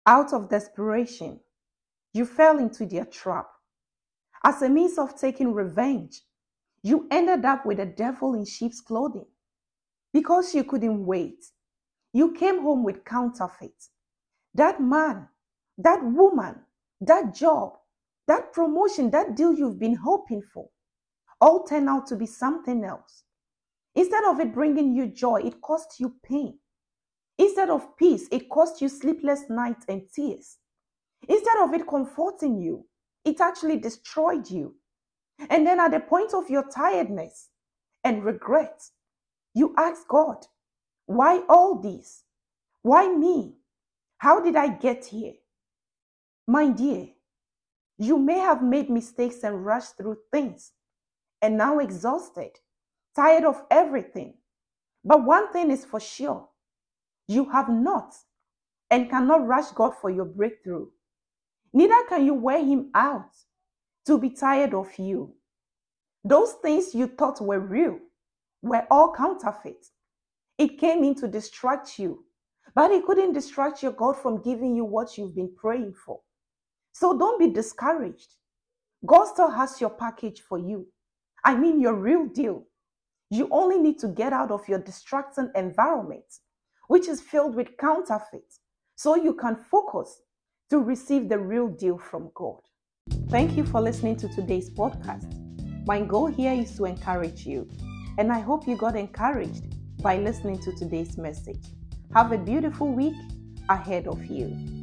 Out of desperation, you fell into their trap. As a means of taking revenge, you ended up with a devil in sheep's clothing. Because you couldn't wait, you came home with counterfeit. That man, that woman, that job, that promotion, that deal you've been hoping for, all turned out to be something else. Instead of it bringing you joy, it cost you pain. Instead of peace, it cost you sleepless nights and tears. Instead of it comforting you, it actually destroyed you. And then at the point of your tiredness and regret, you ask God, why all this? Why me? How did I get here? My dear, you may have made mistakes and rushed through things and now exhausted, tired of everything. But one thing is for sure, you have not and cannot rush God for your breakthrough. Neither can you wear him out to be tired of you. Those things you thought were real were all counterfeit. It came in to distract you, but it couldn't distract your God from giving you what you've been praying for. So don't be discouraged. God still has your package for you. I mean, your real deal. You only need to get out of your distracting environment, which is filled with counterfeit, so you can focus to receive the real deal from God. Thank you for listening to today's podcast. My goal here is to encourage you, and I hope you got encouraged by listening to today's message. Have a beautiful week ahead of you.